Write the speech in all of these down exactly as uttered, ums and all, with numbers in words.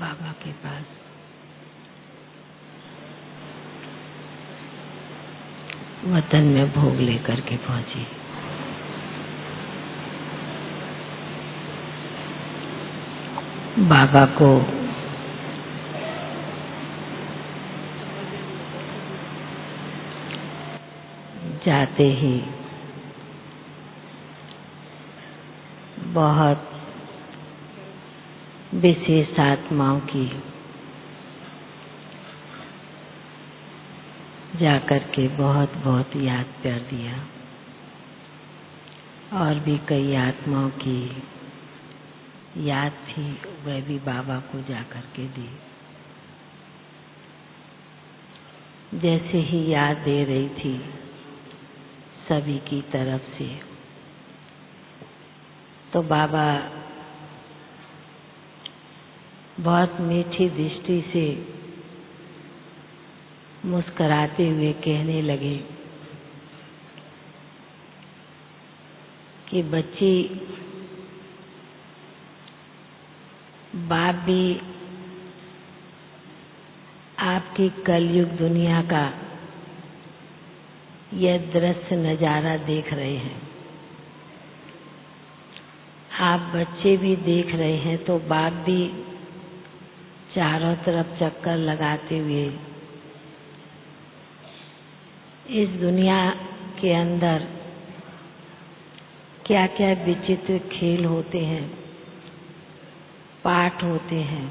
बाबा के पास। वतन में भोग लेकर के पहुंची। बाबा को जाते ही बहुत विशेष आत्माओं की जाकर के बहुत बहुत याद कर दिया, और भी कई आत्माओं की याद थी, वह भी बाबा को जाकर के दी। जैसे ही याद दे रही थी सभी की तरफ से, तो बाबा बहुत मीठी दृष्टि से मुस्कुराते हुए कहने लगे कि बच्ची, बाप भी आपकी कलयुग दुनिया का यह दृश्य नजारा देख रहे हैं। आप बच्चे भी देख रहे हैं, तो बाप भी चारों तरफ चक्कर लगाते हुए इस दुनिया के अंदर क्या क्या विचित्र खेल होते हैं, पाठ होते हैं,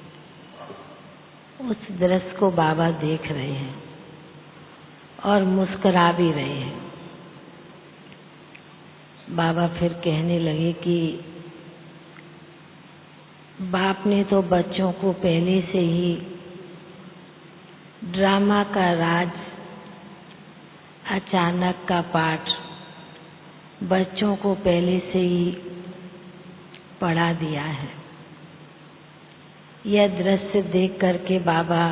उस दृश्य को बाबा देख रहे हैं और मुस्कुरा भी रहे हैं। बाबा फिर कहने लगे कि बाप ने तो बच्चों को पहले से ही ड्रामा का राज, अचानक का पाठ बच्चों को पहले से ही पढ़ा दिया है। यह दृश्य देख करके बाबा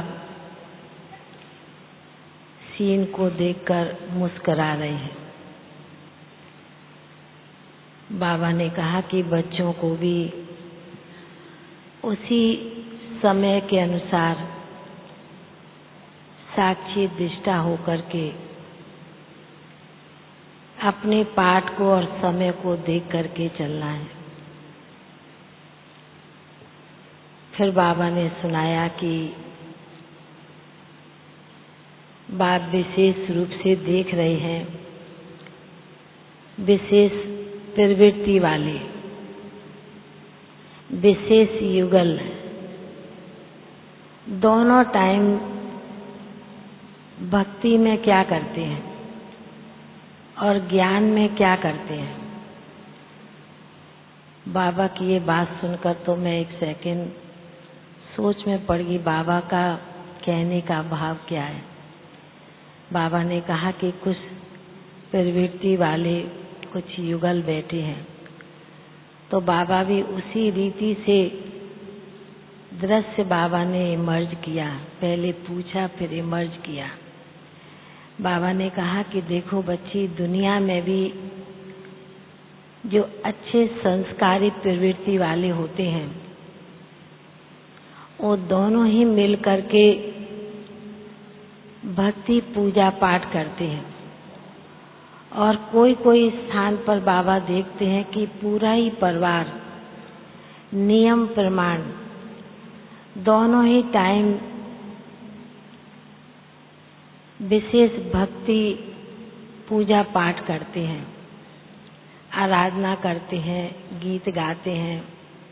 सीन को देखकर मुस्कुरा रहे हैं। बाबा ने कहा कि बच्चों को भी उसी समय के अनुसार साक्षी दृष्टा होकर के अपने पाठ को और समय को देख करके चलना है। फिर बाबा ने सुनाया कि बाप विशेष रूप से देख रहे हैं विशेष प्रवृत्ति वाले, विशेष युगल दोनों टाइम भक्ति में क्या करते हैं और ज्ञान में क्या करते हैं। बाबा की ये बात सुनकर तो मैं एक सेकंड सोच में पड़ गई, बाबा का कहने का भाव क्या है। बाबा ने कहा कि कुछ प्रवृत्ति वाले, कुछ युगल बैठे हैं, तो बाबा भी उसी रीति से दृश्य बाबा ने इमर्ज किया, पहले पूछा फिर इमर्ज किया। बाबा ने कहा कि देखो बच्ची, दुनिया में भी जो अच्छे संस्कारी प्रवृत्ति वाले होते हैं, वो दोनों ही मिल करके भक्ति पूजा पाठ करते हैं। और कोई कोई स्थान पर बाबा देखते हैं कि पूरा ही परिवार नियम प्रमाण दोनों ही टाइम विशेष भक्ति पूजा पाठ करते हैं, आराधना करते हैं, गीत गाते हैं।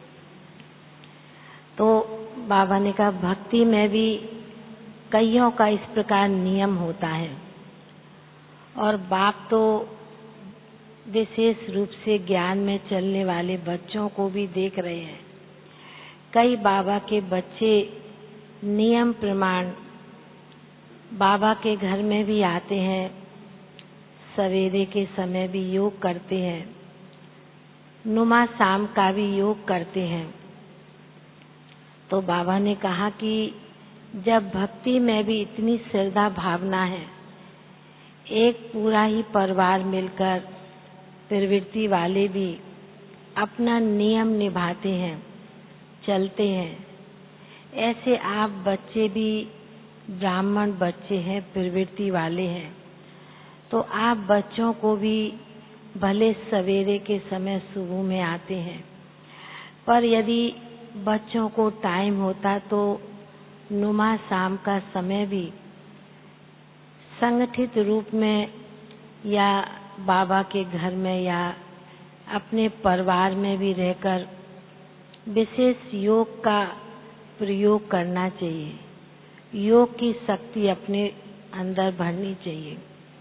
तो बाबा ने कहा भक्ति में भी कईयों का इस प्रकार नियम होता है, और बाप तो विशेष रूप से ज्ञान में चलने वाले बच्चों को भी देख रहे हैं। कई बाबा के बच्चे नियम प्रमाण बाबा के घर में भी आते हैं, सवेरे के समय भी योग करते हैं, नुमा शाम का भी योग करते हैं। तो बाबा ने कहा कि जब भक्ति में भी इतनी श्रद्धा भावना है, एक पूरा ही परिवार मिलकर प्रवृत्ति वाले भी अपना नियम निभाते हैं, चलते हैं, ऐसे आप बच्चे भी ब्राह्मण बच्चे हैं, प्रवृत्ति वाले हैं, तो आप बच्चों को भी भले सवेरे के समय सुबह में आते हैं, पर यदि बच्चों को टाइम होता तो नुमा शाम का समय भी संगठित रूप में या बाबा के घर में या अपने परिवार में भी रहकर विशेष योग का प्रयोग करना चाहिए। योग की शक्ति अपने अंदर भरनी चाहिए।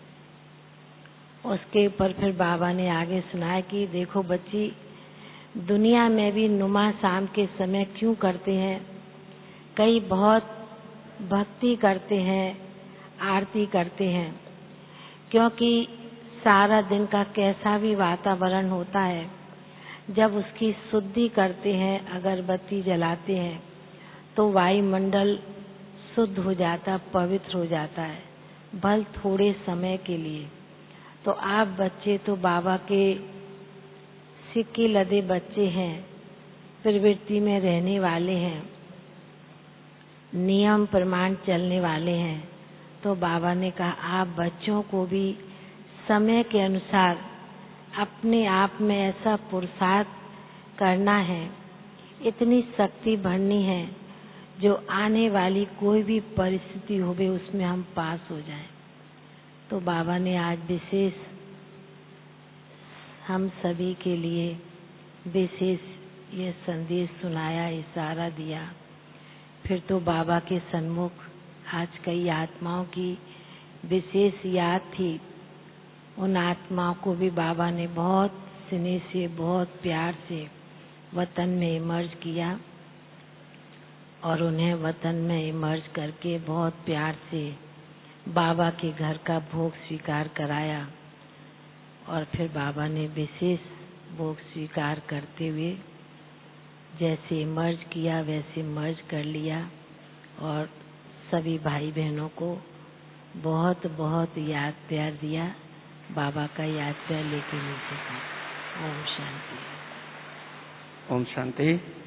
उसके ऊपर फिर बाबा ने आगे सुनाया कि देखो बच्ची, दुनिया में भी नुमा शाम के समय क्यों करते हैं? कई बहुत भक्ति करते हैं, आरती करते हैं, क्योंकि सारा दिन का कैसा भी वातावरण होता है, जब उसकी शुद्धि करते हैं, अगरबत्ती जलाते हैं, तो वायुमंडल शुद्ध हो जाता, पवित्र हो जाता है, भल थोड़े समय के लिए। तो आप बच्चे तो बाबा के सिक्के लदे बच्चे हैं, प्रवृत्ति में रहने वाले हैं, नियम प्रमाण चलने वाले हैं। तो बाबा ने कहा आप बच्चों को भी समय के अनुसार अपने आप में ऐसा पुरुषार्थ करना है, इतनी शक्ति भरनी है, जो आने वाली कोई भी परिस्थिति हो भी उसमें हम पास हो जाएं। तो बाबा ने आज विशेष हम सभी के लिए विशेष ये संदेश सुनाया, इशारा दिया। फिर तो बाबा के सन्मुख आज कई आत्माओं की विशेष याद थी। उन आत्माओं को भी बाबा ने बहुत स्नेह से, बहुत प्यार से वतन में इमर्ज किया और उन्हें वतन में इमर्ज करके बहुत प्यार से बाबा के घर का भोग स्वीकार कराया। और फिर बाबा ने विशेष भोग स्वीकार करते हुए जैसे मर्ज किया वैसे मर्ज कर लिया और सभी भाई बहनों को बहुत बहुत याद प्यार दिया। बाबा का याद प्यार लेके नीचे था। ओम शांति। ओम शांति।